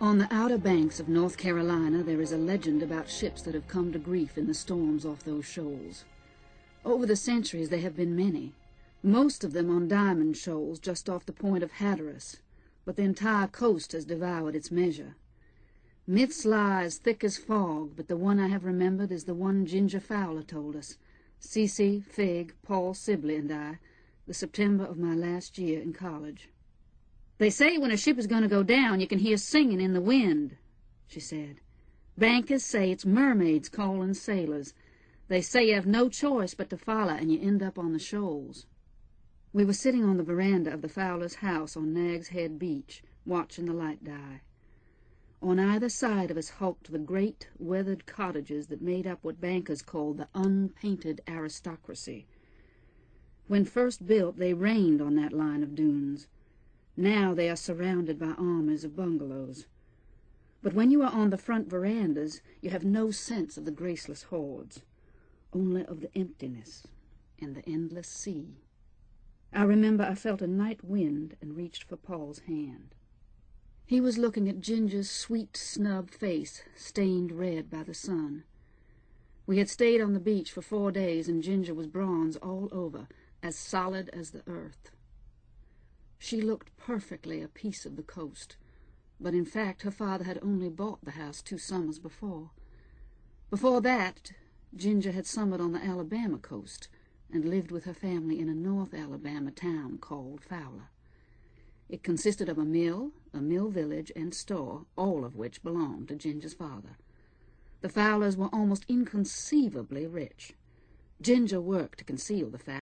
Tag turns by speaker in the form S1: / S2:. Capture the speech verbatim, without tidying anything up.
S1: On the Outer Banks of North Carolina, there is a legend about ships that have come to grief in the storms off those shoals. Over the centuries there have been many, most of them on Diamond Shoals just off the point of Hatteras, but the entire coast has devoured its measure. Myths lie as thick as fog, but the one I have remembered is the one Ginger Fowler told us, Cece, Fig, Paul Sibley, and I, the September of my last year in college. "They say when a ship is going to go down, you can hear singing in the wind," she said. "Bankers say it's mermaids calling sailors. They say you have no choice but to follow, and you end up on the shoals." We were sitting on the veranda of the Fowlers' house on Nag's Head Beach, watching the light die. On either side of us hulked the great, weathered cottages that made up what bankers called the unpainted aristocracy. When first built, they rained on that line of dunes. Now they are surrounded by armies of bungalows. But when you are on the front verandas, you have no sense of the graceless hordes, only of the emptiness and the endless sea. I remember I felt a night wind and reached for Paul's hand. He was looking at Ginger's sweet, snub face, stained red by the sun. We had stayed on the beach for four days, and Ginger was bronze all over, as solid as the earth. She looked perfectly a piece of the coast, but in fact her father had only bought the house two summers before. Before that, Ginger had summered on the Alabama coast and lived with her family in a North Alabama town called Fowler. It consisted of a mill, a mill village, and store, all of which belonged to Ginger's father. The Fowlers were almost inconceivably rich. Ginger worked to conceal the fact